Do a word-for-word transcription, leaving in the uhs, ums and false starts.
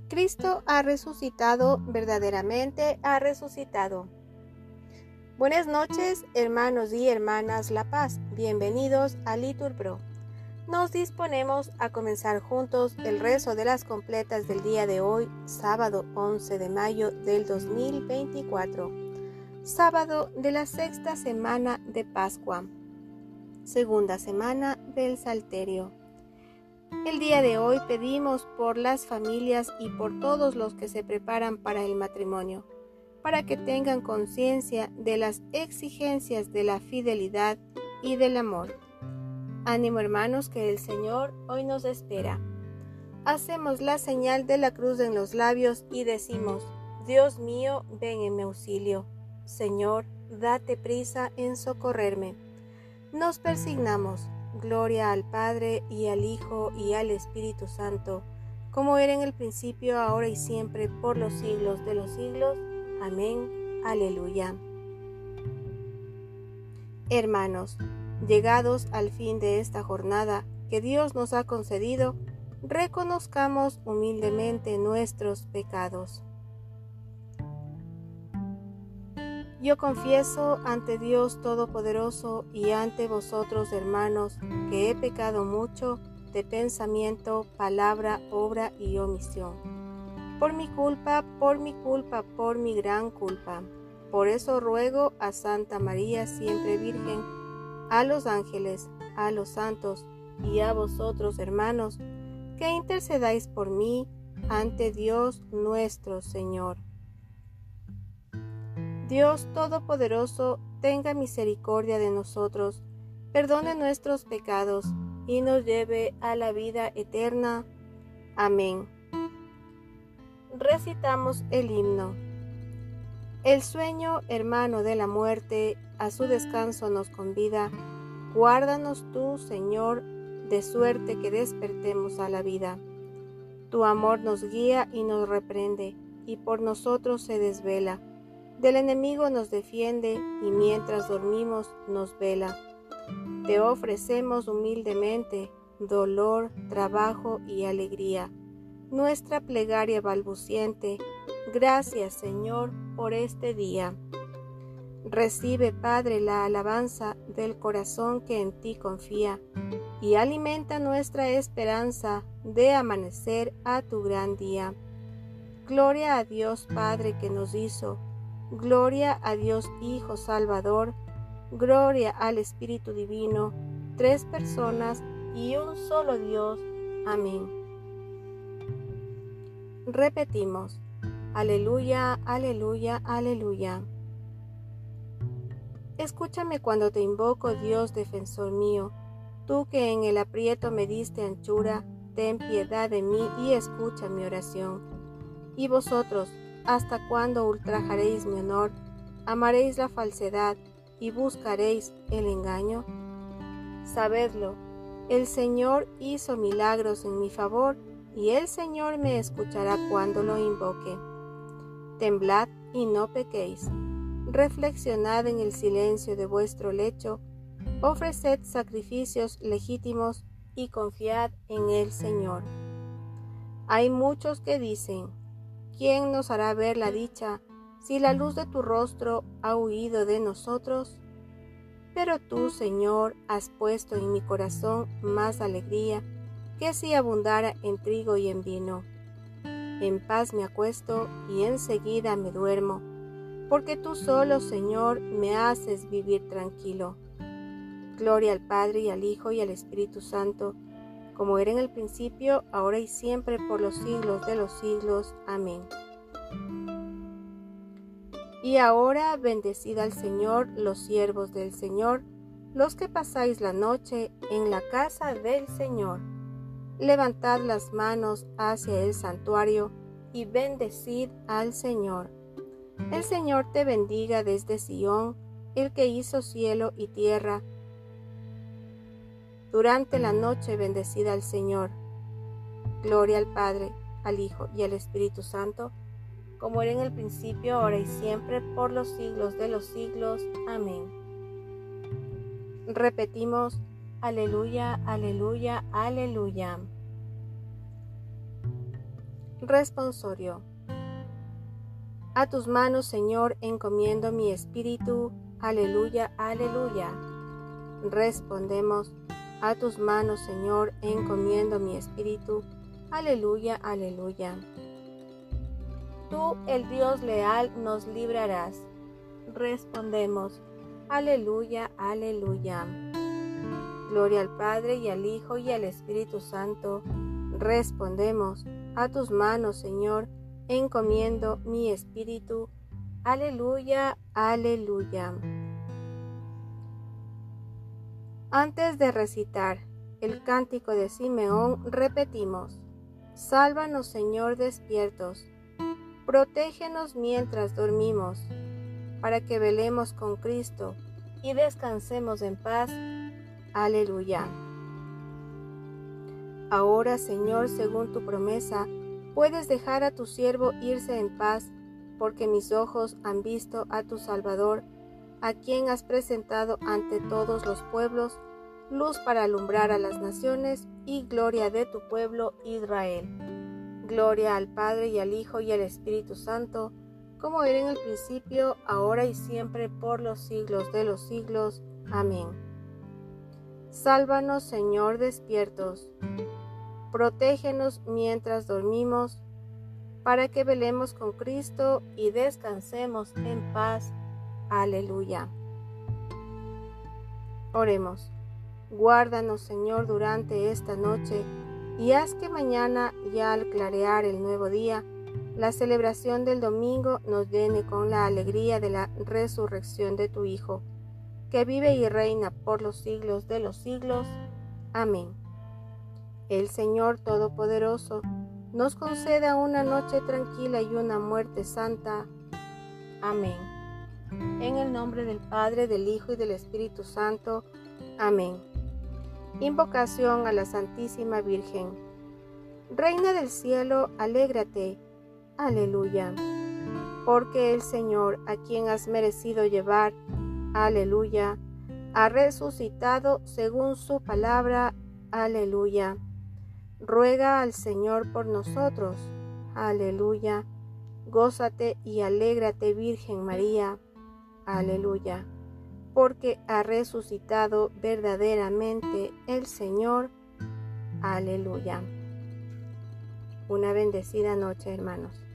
Cristo ha resucitado, verdaderamente ha resucitado. Buenas noches, hermanos y hermanas La Paz. Bienvenidos a LiturPro. Nos disponemos a comenzar juntos el rezo de las completas del día de hoy, sábado once de mayo del dos mil veinticuatro, sábado de la sexta semana de Pascua, segunda semana del Salterio. El día de hoy pedimos por las familias y por todos los que se preparan para el matrimonio, para que tengan conciencia de las exigencias de la fidelidad y del amor. Ánimo, hermanos, que el Señor hoy nos espera. Hacemos la señal de la cruz en los labios y decimos: Dios mío, ven en mi auxilio. Señor, date prisa en socorrerme. Nos persignamos. Gloria al Padre, y al Hijo, y al Espíritu Santo, como era en el principio, ahora y siempre, por los siglos de los siglos. Amén. Aleluya. Hermanos, llegados al fin de esta jornada que Dios nos ha concedido, reconozcamos humildemente nuestros pecados. Yo confieso ante Dios Todopoderoso y ante vosotros, hermanos, que he pecado mucho de pensamiento, palabra, obra y omisión. Por mi culpa, por mi culpa, por mi gran culpa. Por eso ruego a Santa María, siempre Virgen, a los ángeles, a los santos y a vosotros, hermanos, que intercedáis por mí ante Dios nuestro Señor. Dios Todopoderoso, tenga misericordia de nosotros, perdone nuestros pecados y nos lleve a la vida eterna. Amén. Recitamos el himno. El sueño, hermano de la muerte, a su descanso nos convida. Guárdanos tú, Señor, de suerte que despertemos a la vida. Tu amor nos guía y nos reprende, y por nosotros se desvela. Del enemigo nos defiende, y mientras dormimos nos vela. Te ofrecemos humildemente dolor, trabajo y alegría, nuestra plegaria balbuciente. Gracias, Señor, por este día. Recibe, Padre, la alabanza del corazón que en ti confía, y alimenta nuestra esperanza de amanecer a tu gran día. Gloria a Dios Padre que nos hizo, gloria a Dios Hijo Salvador, gloria al Espíritu Divino, tres personas y un solo Dios. Amén. Repetimos: aleluya, aleluya, aleluya. Escúchame cuando te invoco, Dios defensor mío. Tú que en el aprieto me diste anchura, ten piedad de mí y escucha mi oración. Y vosotros, ¿hasta cuándo ultrajaréis mi honor? ¿Amaréis la falsedad y buscaréis el engaño? Sabedlo, el Señor hizo milagros en mi favor, y el Señor me escuchará cuando lo invoque. Temblad y no pequéis. Reflexionad en el silencio de vuestro lecho, ofreced sacrificios legítimos y confiad en el Señor. Hay muchos que dicen: ¿quién nos hará ver la dicha si la luz de tu rostro ha huido de nosotros? Pero tú, Señor, has puesto en mi corazón más alegría que si abundara en trigo y en vino. En paz me acuesto y enseguida me duermo, porque tú solo, Señor, me haces vivir tranquilo. Gloria al Padre y al Hijo y al Espíritu Santo, como era en el principio, ahora y siempre, por los siglos de los siglos. Amén. Y ahora bendecid al Señor los siervos del Señor, los que pasáis la noche en la casa del Señor. Levantad las manos hacia el santuario y bendecid al Señor. El Señor te bendiga desde Sión, el que hizo cielo y tierra. Durante la noche bendecid al Señor. Gloria al Padre, al Hijo y al Espíritu Santo, como era en el principio, ahora y siempre, por los siglos de los siglos. Amén. Repetimos: aleluya, aleluya, aleluya. Responsorio. A tus manos, Señor, encomiendo mi espíritu. Aleluya, aleluya. Respondemos. A tus manos, Señor, encomiendo mi espíritu. Aleluya, aleluya. Tú, el Dios leal, nos librarás. Respondemos. Aleluya, aleluya. Gloria al Padre y al Hijo y al Espíritu Santo. Respondemos. A tus manos, Señor, encomiendo mi espíritu. Aleluya, aleluya. Antes de recitar el cántico de Simeón, repetimos: Sálvanos, Señor, despiertos. Protégenos mientras dormimos, para que velemos con Cristo y descansemos en paz. Aleluya. Ahora, Señor, según tu promesa, puedes dejar a tu siervo irse en paz, porque mis ojos han visto a tu Salvador, a quien has presentado ante todos los pueblos, luz para alumbrar a las naciones y gloria de tu pueblo Israel. Gloria al Padre y al Hijo y al Espíritu Santo, como era en el principio, ahora y siempre, por los siglos de los siglos. Amén. Sálvanos, Señor, despiertos. Protégenos mientras dormimos, para que velemos con Cristo y descansemos en paz. Aleluya. Oremos. Guárdanos, Señor, durante esta noche, y haz que mañana, ya al clarear el nuevo día, la celebración del domingo nos llene con la alegría de la resurrección de tu Hijo, que vive y reina por los siglos de los siglos. Amén. El Señor Todopoderoso nos conceda una noche tranquila y una muerte santa. Amén. En el nombre del Padre, del Hijo y del Espíritu Santo. Amén. Invocación a la Santísima Virgen. Reina del cielo, alégrate. Aleluya. Porque el Señor, a quien has merecido llevar, aleluya, ha resucitado según su palabra. Aleluya. Ruega al Señor por nosotros. Aleluya. Gózate y alégrate, Virgen María. Aleluya. Porque ha resucitado verdaderamente el Señor. Aleluya. Una bendecida noche, hermanos.